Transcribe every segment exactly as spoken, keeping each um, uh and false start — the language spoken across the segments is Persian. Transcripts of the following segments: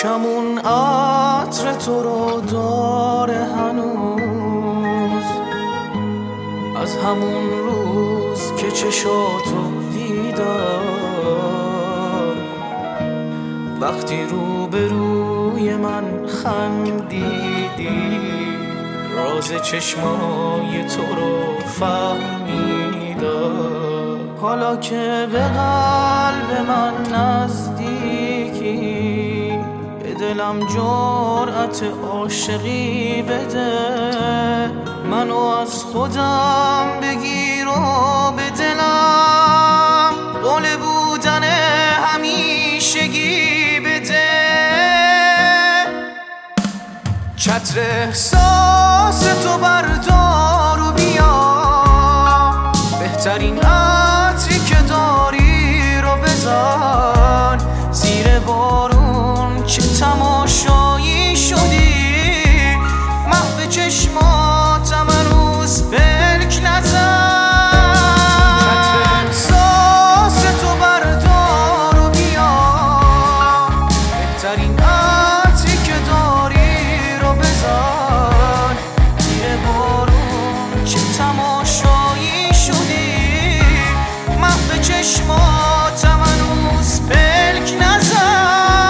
چشمون عطر تو رو داره هنوز، از همون روز که چشاتو دیدم، وقتی رو به روی من خندیدی، راز چشمای تو رو فهمیدم. حالا که به قلب من نزدیکی، به دلم جرأت عاشقی بده، منو از خودم بگیر و به دلم قول بودن همیشگی بده. چتر احساس تو بردار و بیا، بهترین عطری که داری رو بزن، زیر بارون چه تماشایی شدی، محو چشماتم هنوز پلک نزن. چتر احساس تو بردار و بیا، بهترین عطری که داری رو بزن، زیر بارون چه تماشایی شدی، محو چشماتم هنوز پلک نزن.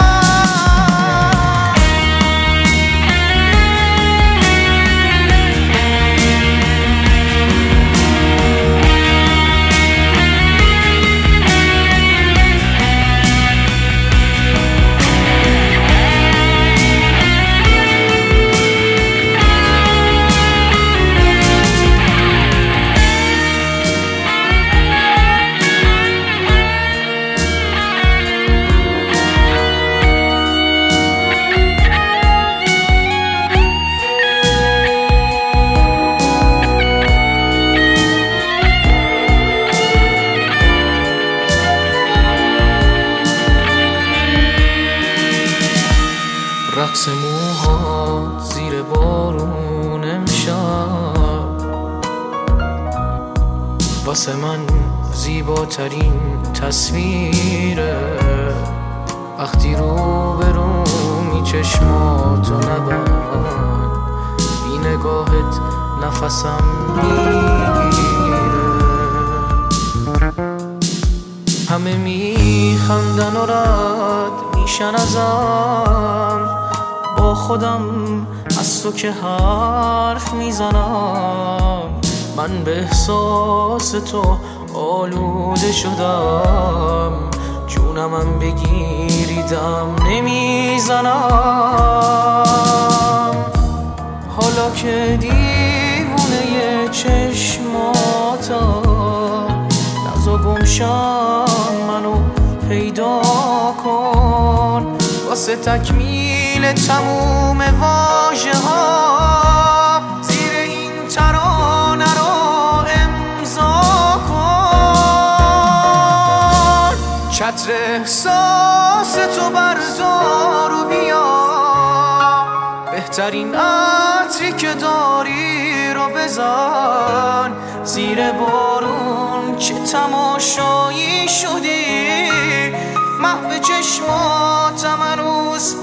رقص موهات زیر بارون امشب، واسه من زیباترین تصویره. وقتی رو به رومی چشماتو نبند، بی نگاهت نفسم میگیره. همه میخندن و رد میشن ازم، با خودم از تو که حرف میزنم. من به احساس تو آلوده شدم، جونمم بگیری دم نمیزنم. حالا که دیوونه چشماتم، نزا گمشم منو پیدا کن، واسه تکمیل تموم واژه ها زیر این ترانه رو امضا کن. چتر احساس تو بردار و بیا، بهترین عطری که داری رو بزن، زیر بارون چه تماشایی شدی، محو چشماتم هنوز